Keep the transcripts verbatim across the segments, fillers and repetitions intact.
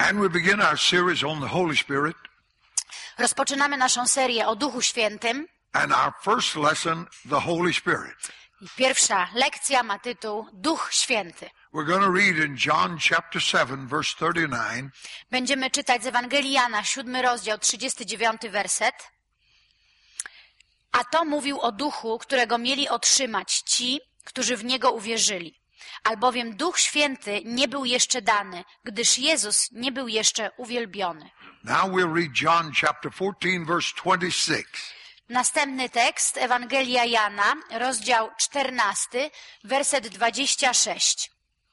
And we begin our series on the Holy Spirit. Rozpoczynamy naszą serię o Duchu Świętym. And our first lesson, the Holy Spirit. I pierwsza lekcja ma tytuł Duch Święty. We're going to read in John chapter seven, verse thirty-nine. Będziemy czytać z Ewangelii Jana, siódmy rozdział, trzydziesty dziewiąty werset. A to mówił o Duchu, którego mieli otrzymać ci, którzy w Niego uwierzyli. Albowiem Duch Święty nie był jeszcze dany, gdyż Jezus nie był jeszcze uwielbiony. Now we'll read John chapter fourteen, verse twenty-six. Następny tekst, Ewangelia Jana, rozdział czternasty, werset dwadzieścia sześć.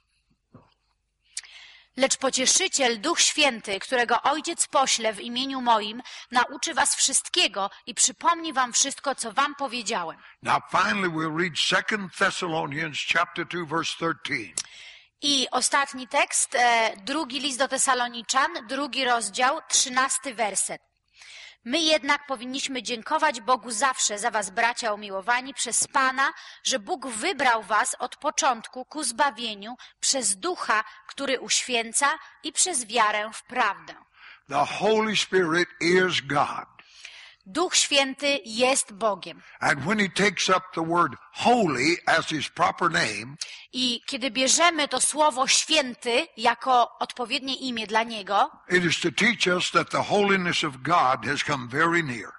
Lecz Pocieszyciel, Duch Święty, którego Ojciec pośle w imieniu moim, nauczy was wszystkiego i przypomni wam wszystko, co wam powiedziałem. Now finally we'll read Second Thessalonians chapter two, verse thirteen. I ostatni tekst, e, drugi list do Tesaloniczan, drugi rozdział, trzynasty werset. My jednak powinniśmy dziękować Bogu zawsze za was, bracia umiłowani, przez Pana, że Bóg wybrał was od początku ku zbawieniu przez Ducha, który uświęca, i przez wiarę w prawdę. The Holy Spirit is God. Duch Święty jest Bogiem. And when he takes up the word holy as his proper name, I kiedy bierzemy to słowo święty jako odpowiednie imię dla Niego, it is to teach us that the holiness of God has come very near.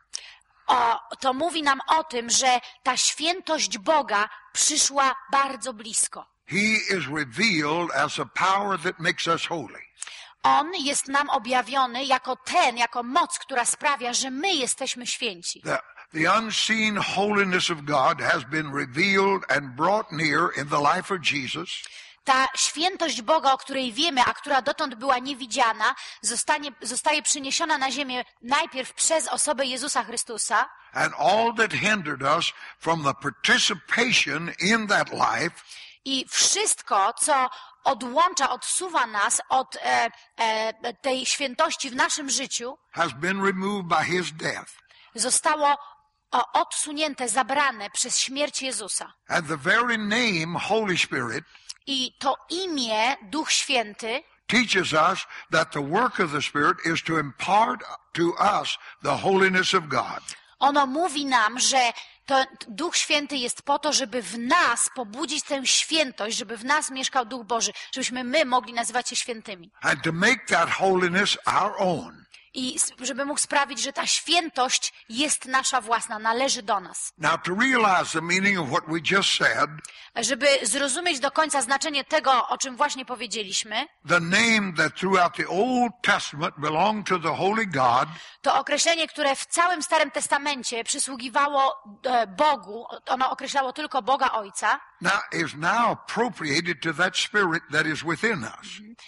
o, to mówi nam o tym, że ta świętość Boga przyszła bardzo blisko. He is revealed as a power that makes us holy. On jest nam objawiony jako ten, jako moc, która sprawia, że my jesteśmy święci. The, the unseen holiness of God has been revealed and brought near in the life of Jesus. Ta świętość Boga, o której wiemy, a która dotąd była niewidziana, zostanie, zostaje przyniesiona na ziemię najpierw przez osobę Jezusa Chrystusa. And all that hindered us from the participation in that life I wszystko, co odłącza, odsuwa nas od e, e, tej świętości w naszym życiu, has been removed by his death. zostało o, odsunięte, zabrane przez śmierć Jezusa. And the very name Holy Spirit I to imię, Duch Święty, teaches us that the work of the Spirit is to impart to us the holiness of God. ono mówi nam, że to Duch Święty jest po to, żeby w nas pobudzić tę świętość, żeby w nas mieszkał Duch Boży, żebyśmy my mogli nazywać się świętymi. And to make that holiness our own. I żeby mógł sprawić, że ta świętość jest nasza własna, należy do nas. Now to realize the meaning of what we just said, Żeby zrozumieć do końca znaczenie tego, o czym właśnie powiedzieliśmy, the name that throughout the Old Testament belonged to the Holy God to określenie, które w całym Starym Testamencie przysługiwało e, Bogu, ono określało tylko Boga Ojca, now is now appropriated to that Spirit that is within us.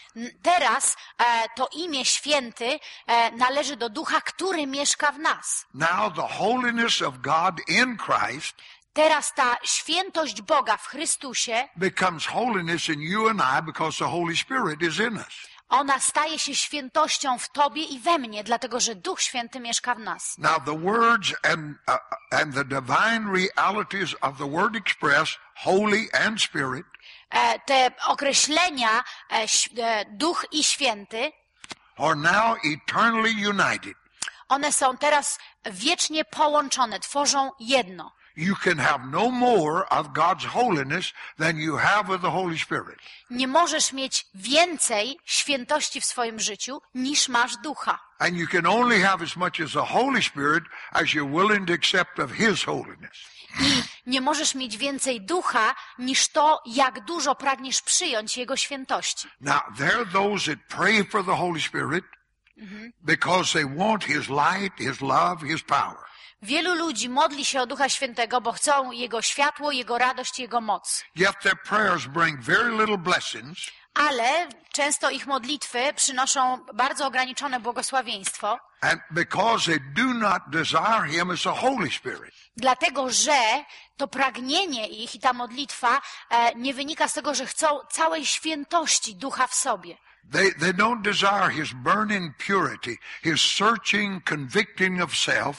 teraz e, to imię święty e, należy do Ducha, który mieszka w nas. Now the holiness of God in Christ Teraz ta świętość Boga w Chrystusie, becomes holiness in you and I because the Holy Spirit is in us. ona staje się świętością w Tobie i we mnie, dlatego że Duch Święty mieszka w nas. Now the words and uh, and the divine realities of the word express holy and spirit E, te określenia e, ś- e, Duch i Święty, are now eternally united. one są teraz wiecznie połączone, tworzą jedno. You can have no more of God's holiness than you have of the Holy Spirit. Nie możesz mieć więcej świętości w swoim życiu, niż masz Ducha. And you can only have as much as the Holy Spirit as you're willing to accept of His holiness. I nie możesz mieć więcej Ducha, niż to, jak dużo pragniesz przyjąć Jego świętości. Now, there are those that pray for the Holy Spirit because they want His light, His love, His power. Wielu ludzi modli się o Ducha Świętego, bo chcą Jego światło, Jego radość, Jego moc. Yet their prayers bring very little blessings. Ale często ich modlitwy przynoszą bardzo ograniczone błogosławieństwo, And because they do not desire Him as a Holy Spirit. dlatego że to pragnienie ich i ta modlitwa e, nie wynika z tego, że chcą całej świętości Ducha w sobie. They, they don't desire his burning purity, his searching, convicting of self.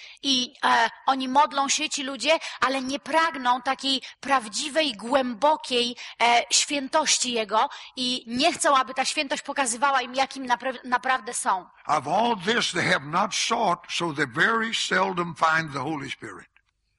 I e, oni modlą się, ci ludzie, ale nie pragną takiej prawdziwej, głębokiej e, świętości Jego i nie chcą, aby ta świętość pokazywała im, jakim napra- naprawdę są. Of all this they have not sought, so they very seldom find the Holy Spirit.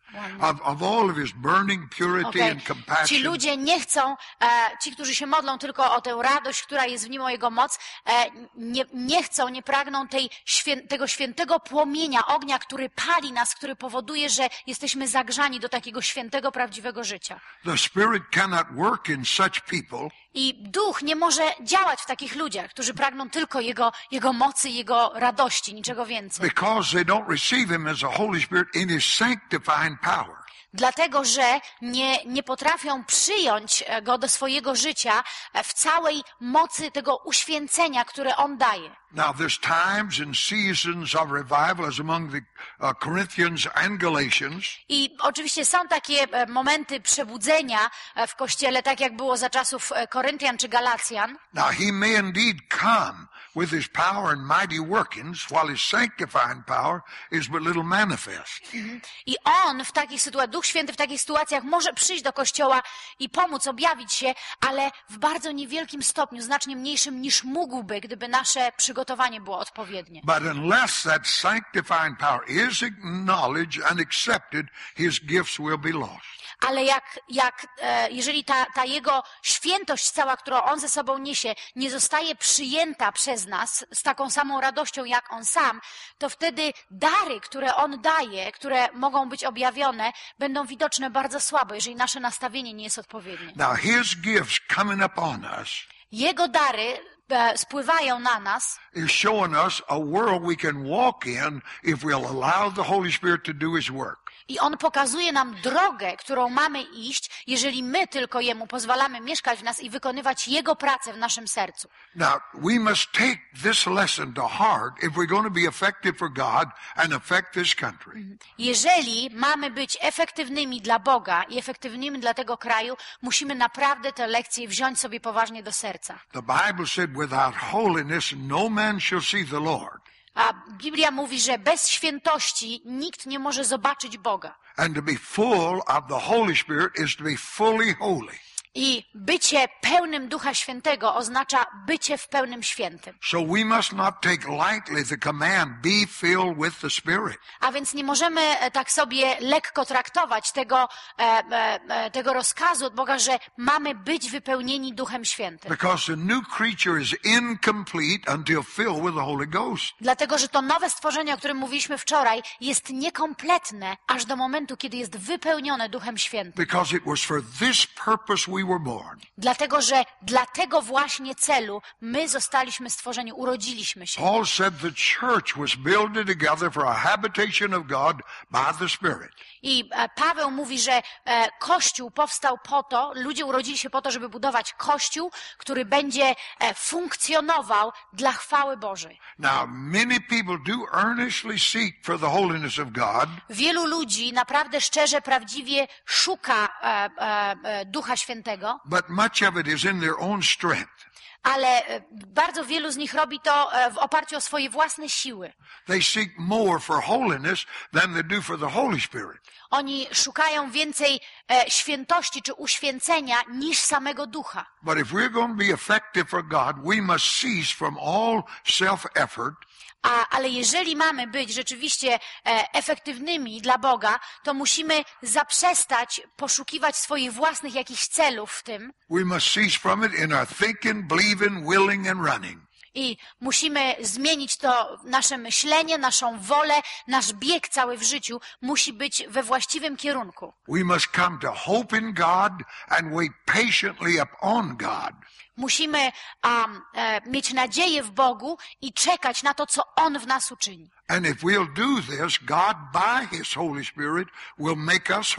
Of, of all of his burning purity Okay. and compassion. Ci ludzie nie chcą, e, ci, którzy się modlą tylko o tę radość, która jest w nim, o Jego moc, e, nie, nie chcą, nie pragną tej, świę, tego świętego płomienia, ognia, który pali nas, który powoduje, że jesteśmy zagrzani do takiego świętego, prawdziwego życia. The Spirit cannot work in such people I duch nie może działać w takich ludziach, którzy pragną tylko Jego, Jego mocy, Jego radości, niczego więcej. because they don't receive him as a Holy Spirit in his sanctifying power. Dlatego, że nie, nie potrafią przyjąć Go do swojego życia w całej mocy tego uświęcenia, które On daje. Now there's times and seasons of revival as among the uh, Corinthians and Galatians. I oczywiście są takie e, momenty przebudzenia e, w Kościele, tak jak było za czasów e, Koryntian czy Galacjan. Now he may indeed come with his power and mighty workings, while his sanctifying power is but little manifest. I On w takich sytuacjach, Duch Święty w takich sytuacjach może przyjść do Kościoła i pomóc, objawić się, ale w bardzo niewielkim stopniu, znacznie mniejszym niż mógłby, gdyby nasze przygotowanie było odpowiednie. But unless that sanctifying power is acknowledged and accepted, his gifts will be lost. Ale jak, jak e, jeżeli ta, ta Jego świętość cała, którą On ze sobą niesie, nie zostaje przyjęta przez nas z taką samą radością jak On sam, to wtedy dary, które On daje, które mogą być objawione, będą widoczne bardzo słabo, jeżeli nasze nastawienie nie jest odpowiednie. Now his gifts coming upon us Jego dary e, spływają na nas is showing us a world we can walk in if we'll allow the Holy Spirit to do his work. i On pokazuje nam drogę, którą mamy iść, jeżeli my tylko Jemu pozwalamy mieszkać w nas i wykonywać Jego pracę w naszym sercu. Now, we must take this lesson to heart if we're going to be effective for God and affect this country. Jeżeli mamy być efektywnymi dla Boga i efektywnymi dla tego kraju, musimy naprawdę tę lekcję wziąć sobie poważnie do serca. The Bible said, without holiness, no man shall see the Lord. A Biblia mówi, że bez świętości nikt nie może zobaczyć Boga. And to be full of the Holy Spirit is to be fully holy. I bycie pełnym Ducha Świętego oznacza bycie w pełnym świętym. So we must not take lightly the command, be filled with the Spirit. A więc nie możemy e, tak sobie lekko traktować tego, e, e, e, tego rozkazu od Boga, że mamy być wypełnieni Duchem Świętym. Because the new creature is incomplete until filled with the Holy Ghost. Dlatego, że to nowe stworzenie, o którym mówiliśmy wczoraj, jest niekompletne aż do momentu, kiedy jest wypełnione Duchem Świętym. Because it was for this purpose we were born. Dlatego, że dla tego właśnie celu my zostaliśmy stworzeni, urodziliśmy się. Paul said the church was builded together for a habitation of God by the Spirit. I e, Paweł mówi, że e, Kościół powstał po to, ludzie urodzili się po to, żeby budować Kościół, który będzie e, funkcjonował dla chwały Bożej. Now, many people do earnestly seek for the holiness of God, Wielu ludzi naprawdę szczerze, prawdziwie szuka e, e, e, Ducha Świętego, but much of it is in their own strength. ale e, bardzo wielu z nich robi to e, w oparciu o swoje własne siły. They seek more for holiness than they do for the Holy Spirit. Oni szukają więcej e, świętości czy uświęcenia niż samego Ducha. But if we're going to be effective for God, we must cease from all self-effort A, ale jeżeli mamy być rzeczywiście e, efektywnymi dla Boga, to musimy zaprzestać poszukiwać swoich własnych jakichś celów w tym We must cease from it in our thinking, believing, willing, and running. i musimy zmienić to nasze myślenie, naszą wolę, nasz bieg cały w życiu musi być we właściwym kierunku. We must come to hope in God and wait patiently upon God. Musimy um, e, mieć nadzieję w Bogu i czekać na to, co On w nas uczyni. And if we'll do this, God by His Holy Spirit will make us holy.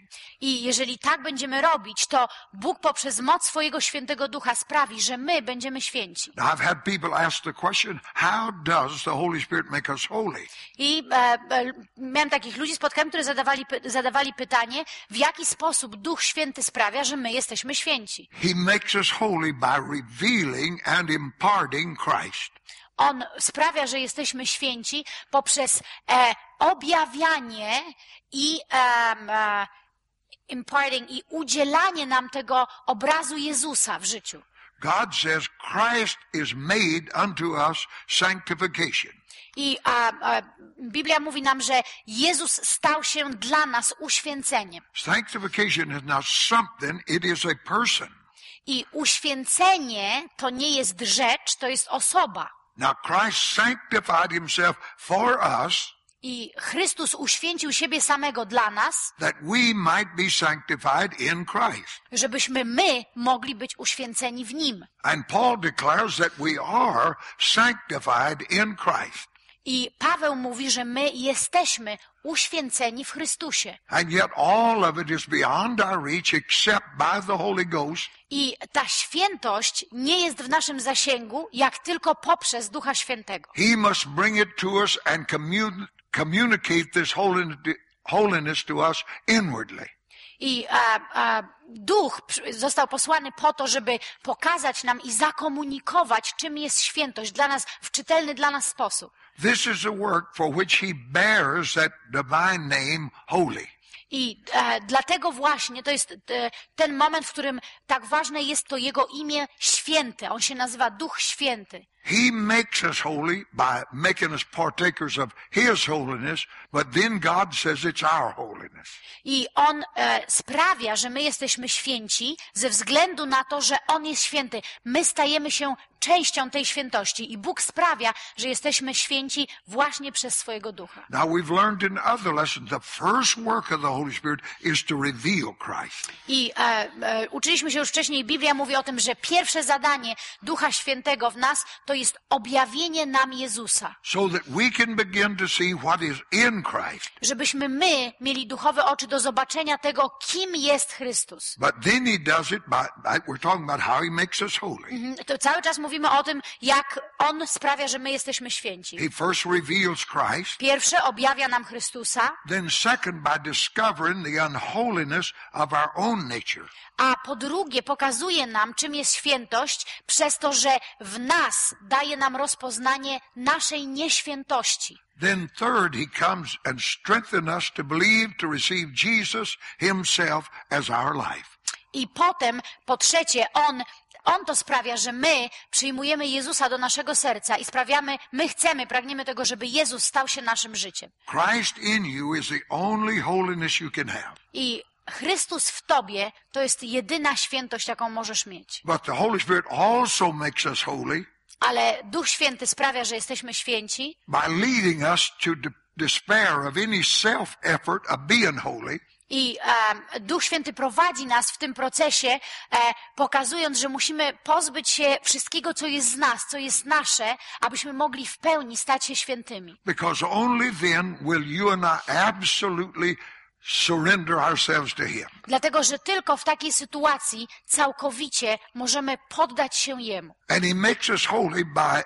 I jeżeli tak będziemy robić, to Bóg poprzez moc swojego świętego ducha sprawi, że my będziemy święci. Now, I've had people ask the question, how does the Holy Spirit make us holy? I e, e, miałem takich ludzi, spotkałem, którzy zadawali, zadawali pytanie, w jaki sposób Duch Święty sprawia, że my jesteśmy święci. He makes us holy by revealing and imparting Christ. On sprawia, że jesteśmy święci poprzez e, objawianie i e, e, imparting i udzielanie nam tego obrazu Jezusa w życiu. God says Christ is made unto us sanctification. I a, a, Biblia mówi nam, że Jezus stał się dla nas uświęceniem. Sanctification is not something, it is a person. I uświęcenie to nie jest rzecz, to jest osoba. Now Christ sanctified himself for us, I Chrystus uświęcił siebie samego dla nas, that we might be sanctified in Christ. żebyśmy my mogli być uświęceni w Nim. And Paul declares that we are sanctified in Christ. I Paweł mówi, że my jesteśmy uświęceni w Chrystusie. And yet all of it is beyond our reach except by the Holy Ghost. I ta świętość nie jest w naszym zasięgu, jak tylko poprzez Ducha Świętego. He must bring it to us and commun- communicate this holiness, holiness to us inwardly. I a, a, Duch został posłany po to, żeby pokazać nam i zakomunikować, czym jest świętość dla nas w czytelny dla nas sposób. This is the work for which he bears that divine name holy. I e, dlatego właśnie to jest e, ten moment, w którym tak ważne jest to Jego imię święte. On się nazywa Duch Święty. He makes us holy by making us partakers of his holiness, but then God says it's our holiness. I On e, sprawia, że my jesteśmy święci ze względu na to, że On jest święty. My stajemy się częścią tej świętości i Bóg sprawia, że jesteśmy święci właśnie przez swojego Ducha. Now we've learned in other lessons the first work of the Holy Spirit is to reveal Christ. I e, e, uczyliśmy się już wcześniej, Biblia mówi o tym, że pierwsze zadanie Ducha Świętego w nas to jest objawienie nam Jezusa. So that we can begin to see what is in Christ. Żebyśmy my mieli duchowe oczy do zobaczenia tego, kim jest Chrystus. But then he does it by, by we're talking about how he makes us holy. Mhm. To cały czas mówimy o tym, jak On sprawia, że my jesteśmy święci. He first reveals Christ. Pierwsze objawia nam Chrystusa, Then second by discovering the unholiness of our own nature. a po drugie pokazuje nam, czym jest świętość, przez to, że w nas daje nam rozpoznanie naszej nieświętości. Then third, he comes and strengthens us to believe, to receive Jesus himself as our life. I potem, po trzecie, On, On to sprawia, że my przyjmujemy Jezusa do naszego serca i sprawiamy, my chcemy, pragniemy tego, żeby Jezus stał się naszym życiem. Christ in you is the only holiness you can have. I Chrystus w tobie to jest jedyna świętość, jaką możesz mieć. But the Holy Spirit also makes us holy Ale Duch Święty sprawia, że jesteśmy święci by leading us to de- despair of any self-effort of being holy. i e, Duch Święty prowadzi nas w tym procesie, e, pokazując, że musimy pozbyć się wszystkiego, co jest z nas, co jest nasze, abyśmy mogli w pełni stać się świętymi. Because only then will you and I absolutely surrender ourselves to him. Dlatego, że tylko w takiej sytuacji całkowicie możemy poddać się Jemu. And he makes us holy by,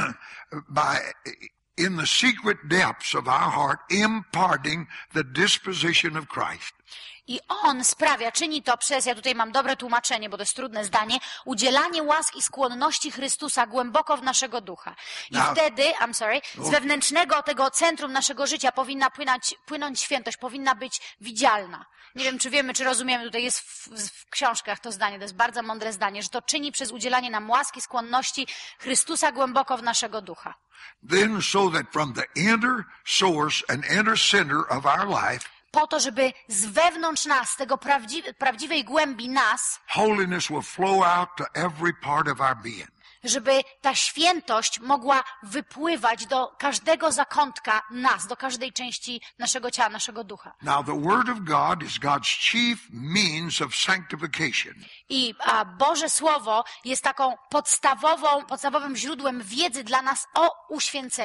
by in the secret depths of our heart, imparting the disposition of Christ. I On sprawia, czyni to przez, ja tutaj mam dobre tłumaczenie, bo to jest trudne zdanie, udzielanie łask i skłonności Chrystusa głęboko w naszego ducha. I Now- wtedy, I'm sorry, z wewnętrznego tego centrum naszego życia powinna płynąć, płynąć świętość, powinna być widzialna. Nie wiem, czy wiemy, czy rozumiemy, tutaj jest w, w, w książkach to zdanie, to jest bardzo mądre zdanie, że to czyni przez udzielanie nam łaski, skłonności Chrystusa głęboko w naszego ducha. Then so that from the inner source and inner center of our life, Po to, żeby z wewnątrz nas, z tego prawdzi- prawdziwej głębi nas, holiness will flow out to every part of our being. żeby ta świętość mogła wypływać do każdego zakątka nas, do każdej części naszego ciała, naszego ducha. Now the Word of God is God's chief means of sanctification. I a, Boże Słowo jest taką podstawową, podstawowym źródłem wiedzy dla nas o uświęceniu.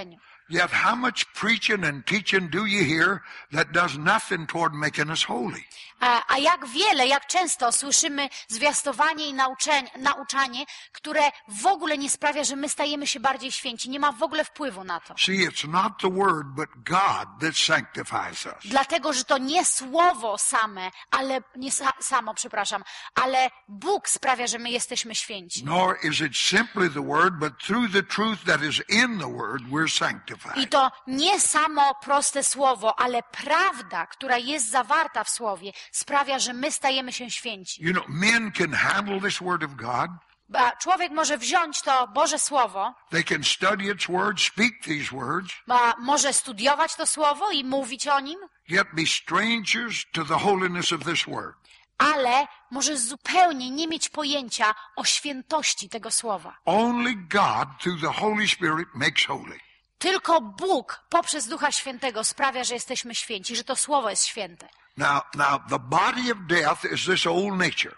Yet how much preaching and teaching do you hear that does nothing toward making us holy? A, a jak wiele, jak często słyszymy zwiastowanie i nauczenie, nauczanie, które w ogóle nie sprawia, że my stajemy się bardziej święci. Nie ma w ogóle wpływu na to. See, it's not the word, but God that sanctifies us. Dlatego, że to nie słowo same, ale nie sa, samo, przepraszam, ale Bóg sprawia, że my jesteśmy święci. Nor is it simply the word, but through the truth that is in the word, we're sanctified. I to nie samo proste słowo, ale prawda, która jest zawarta w słowie, sprawia, że my stajemy się święci. You know, men can handle this word of God. A człowiek może wziąć to Boże Słowo, They can study its words, speak these words, a może studiować to Słowo i mówić o nim, yet be strangers to the holiness of this word. ale może zupełnie nie mieć pojęcia o świętości tego Słowa. Only God through the Holy Spirit makes holy. Tylko Bóg poprzez Ducha Świętego sprawia, że jesteśmy święci, że to Słowo jest święte. Now, now the body of death is this old nature.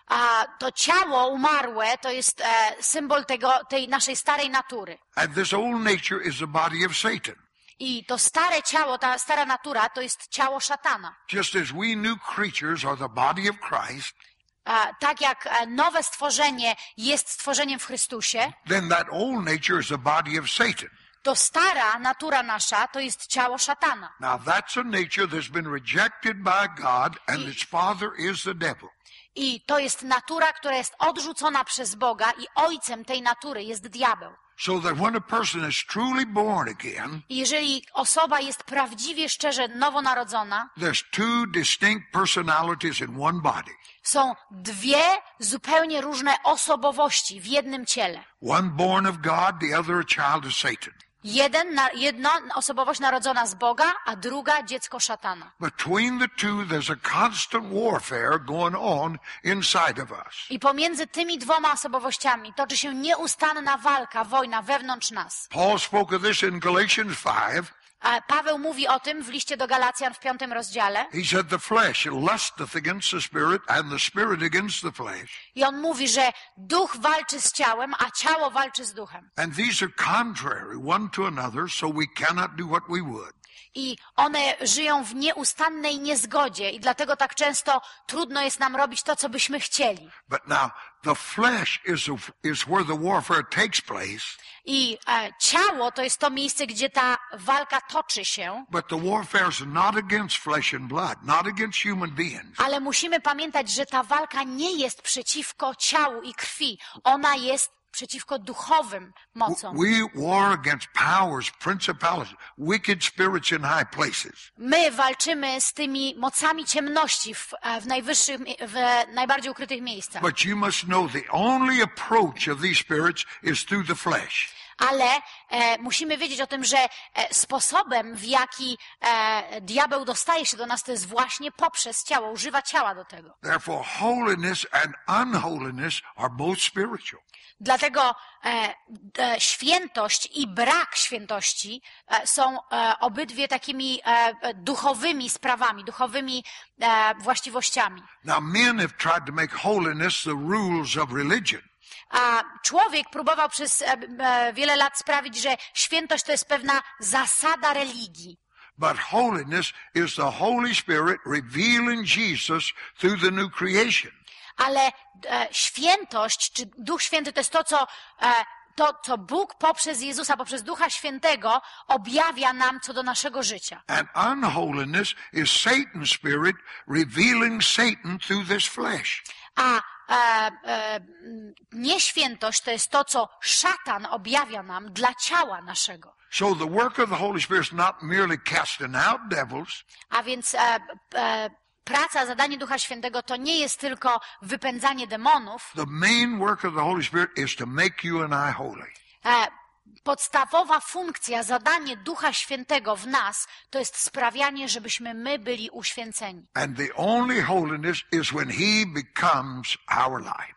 A to ciało umarłe to jest e, symbol tego, tej naszej starej natury. And this old nature is the body of Satan. I to stare ciało, ta stara natura to jest ciało szatana. Just as we new creatures are the body of Christ, A, tak jak e, nowe stworzenie jest stworzeniem w Chrystusie, then that old nature is the body of Satan. to stara natura nasza to jest ciało szatana. Now that's a nature that's been rejected by God, and its father is the devil. I to jest natura, która jest odrzucona przez Boga i ojcem tej natury jest diabeł. So that when a person is truly born again, I jeżeli osoba jest prawdziwie, szczerze nowonarodzona, there's two distinct personalities in one body. są dwie zupełnie różne osobowości w jednym ciele. One born of God, the other a child of Satan. Jeden, na, jedno osobowość narodzona z Boga, a druga dziecko szatana. Between the two, there's a constant warfare going on inside of us. I pomiędzy tymi dwoma osobowościami toczy się nieustanna walka, wojna wewnątrz nas. Paul spoke of this in Galatians five. A Paweł mówi o tym w liście do Galacjan w piątym rozdziale. He said the flesh lusteth against the spirit, and the spirit against the flesh. I on mówi, że duch walczy z ciałem, a ciało walczy z duchem. And these are contrary one to another, so we cannot do what we would. I one żyją w nieustannej niezgodzie i dlatego tak często trudno jest nam robić to, co byśmy chcieli. But now, the flesh is, is where the warfare takes place. I e, ciało to jest to miejsce, gdzie ta walka toczy się. But the warfare is not against flesh and blood, not against human beings. Ale musimy pamiętać, że ta walka nie jest przeciwko ciału i krwi. Ona jest przeciwko duchowym mocom. We war against powers, principalities, wicked spirits in high places. My walczymy z tymi mocami ciemności w, w najwyższych, w najbardziej ukrytych miejscach. But you must know the only approach of these spirits is through the flesh. Ale e, musimy wiedzieć o tym, że e, sposobem, w jaki e, diabeł dostaje się do nas, to jest właśnie poprzez ciało, używa ciała do tego. Therefore, holiness and unholiness are both spiritual. Dlatego e, e, świętość i brak świętości e, są e, obydwie takimi e, duchowymi sprawami, duchowymi e, właściwościami. Now, men have tried to make holiness the rules of religion. A człowiek próbował przez e, e, wiele lat sprawić, że świętość to jest pewna zasada religii. But holiness is the Holy Spirit revealing Jesus through the new creation. Ale e, świętość, czy Duch Święty to jest to, co, e, to, co Bóg poprzez Jezusa, poprzez Ducha Świętego objawia nam co do naszego życia. And unholiness is Satan's spirit revealing Satan through this flesh. A e, e, nieświętość to jest to, co szatan objawia nam dla ciała naszego. So the work of the Holy Spirit is not merely casting out devils. A więc e, e, praca, zadanie Ducha Świętego to nie jest tylko wypędzanie demonów. The main work of the Holy Spirit is to make you and I holy. E, podstawowa funkcja, zadanie Ducha Świętego w nas to jest sprawianie, żebyśmy my byli uświęceni. And the only holiness is when He becomes our life.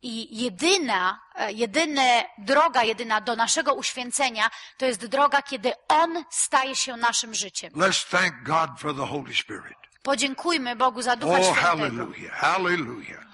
I jedyna, e, jedyna droga, jedyna do naszego uświęcenia to jest droga, kiedy On staje się naszym życiem. Let's thank God for the Holy Spirit. Podziękujmy Bogu za Ducha Oh, Świętego. hallelujah, hallelujah.